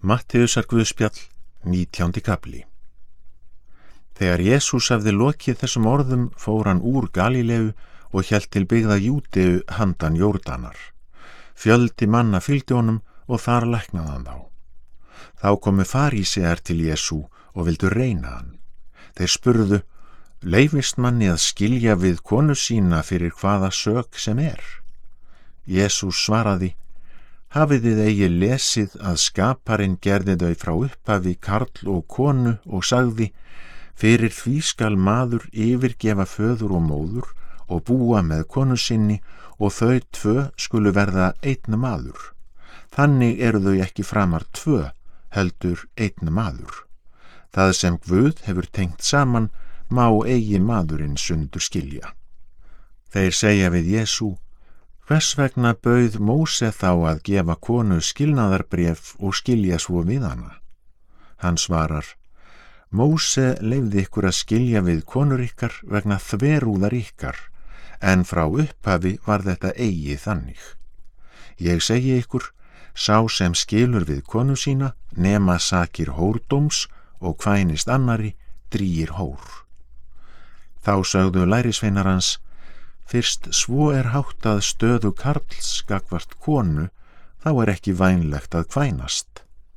Mattheusar guðspjall, 19. kafli. Þegar Jesús hafði lokið þessum orðum fór hann úr Galíleu og hélt til byggða Júdeu handan Jórdanar. Fjöldi manna fylgdi honum og þar læknaði hann þá. Þá komu farísear til Jesú og vildu reyna hann. Þeir spurðu: Leyfist manni að skilja við konu sína fyrir hvaða sök sem er? Jesús svaraði: Hafið þið eigi lesið að skaparinn gerði þau frá upphafi karl og konu og sagði: Fyrir því skal maður yfirgefa föður og móður og búa með konu sinni og þau tvö skulu verða einn maður. Þannig eru þau ekki framar tvö, heldur einn maður. Það sem Guð hefur tengt saman má eigi maðurinn sundur skilja. Þeir segja við Jesú: Hvers vegna bauð Móse þá að gefa konu skilnaðarbréf og skilja svo við hana? Hann svarar: Móse leyfði ykkur að skilja við konur ykkar vegna þverúðar ykkar, en frá upphafi var þetta eigi þannig. Ég segi ykkur, sá sem skilur við konu sína nema sakir hórdóms og kvænist annari drýgir hór. Þá sögðu lærisveinar hans: Fyrst svo háttað stöðu karls gagnvart konu, þá ekki vænlegt að kvænast.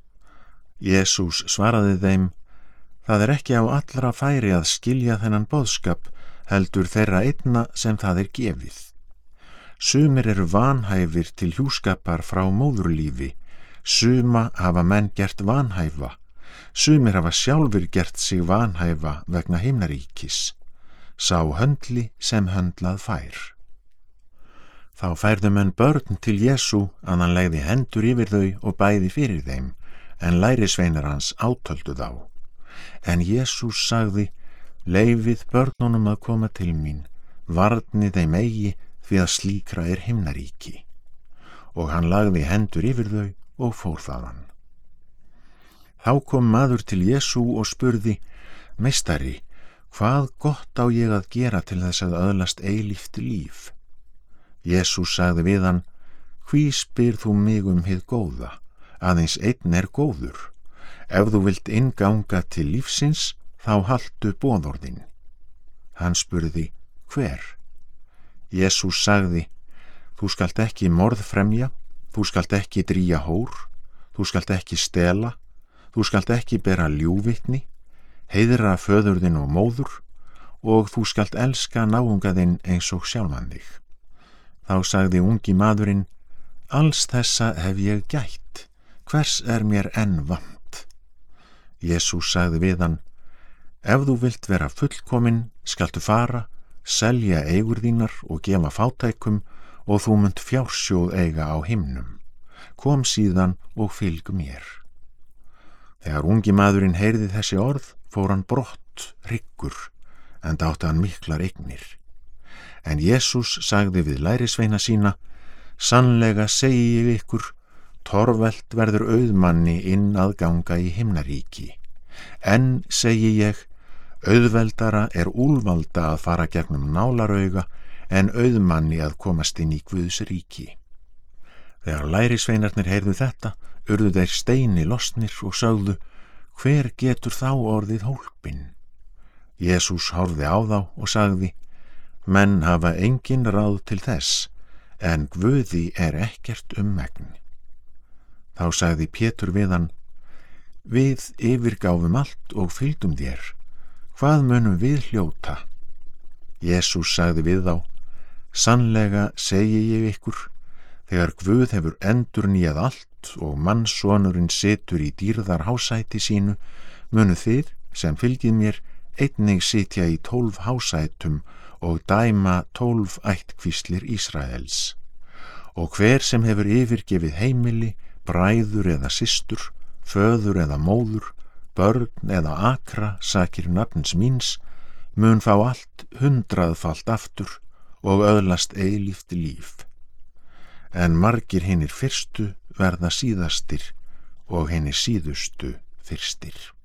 Jesús svaraði þeim: Það ekki á allra færi að skilja þennan boðskap, heldur þeirra einna sem það gefið. Sumir eru vanhæfir til hjúskapar frá móðurlífi, suma hafa menn gert vanhæfa, sumir hafa sjálfur gert sig vanhæfa vegna himnaríkis. Sá höndli sem höndlað fær. Þá færðu menn börn til Jesú að hann legði hendur yfir þau og bæði fyrir þeim, en lærisveinar hans átöldu þá. En Jesús sagði: Leyfið börnunum að koma til mín, varni þeim eigi, því að slíkra himnaríki. Og hann lagði hendur yfir þau og fór þaðan. Þá kom maður til Jesú og spurði: Meistari, hvað gott á ég að gera til þess að öðlast eilíft líf? Jesús sagði við hann: Hví spyr þú mig hið góða? Aðeins einn góður. Ef þú vilt innganga til lífsins, þá haltu boðorðin. Hann spurði: Hver? Jesús sagði: Þú skalt ekki morðfremja, þú skalt ekki drýja hór, þú skalt ekki stela, þú skalt ekki bera ljúgvitni, heiðra föður þinn og móður, og þú skalt elska náunga þinn eins og sjálfan þig. Þá sagði ungi maðurinn: Alls þessa hef ég gætt, hvers mér enn vant? Jesús sagði við hann: Ef þú vilt vera fullkomin, skaltu fara, selja eigur þínar og gefa fátækum, og þú munt fjársjóð eiga á himnum. Kom síðan og fylg mér. Þegar ungi maðurinn heyrði þessi orð, fór hann brott hryggur, enda átti hann miklar eignir. En Jesús sagði við lærisveina sína: Sannlega segi ég ykkur, torvelt verður auðmanni inn að ganga í himnaríki. En segi ég, auðveldara úlvalda að fara gegnum nálarauga en auðmanni að komast inn í Guðs ríki. Þegar lærisveinarnir heyrðu þetta, urðu þeir steini lostnir og sögðu: Hver getur þá orðið hólpinn? Jesús horfði á þá og sagði: Menn hafa engin ráð til þess, en Guði ekkert megn. Þá sagði Pétur við hann: Við yfirgáfum allt og fylgdum þér. Hvað munum við hljóta? Jesús sagði við þá: Sannlega segi ég ykkur, þegar Guð hefur endurnýjað allt og mannssonurinn situr í dýrðarhásæti sínu, munu þið, sem fylgið mér, einnig sitja í 12 hásætum og dæma 12 ættkvíslir Ísraels. Og hver sem hefur yfirgefið heimili, bræður eða systur, föður eða móður, börn eða akra sakir nafns míns, mun fá allt 100-falt aftur og öðlast eilíft líf. En margir hinir fyrstu verða síðastir og hinir síðustu fyrstir.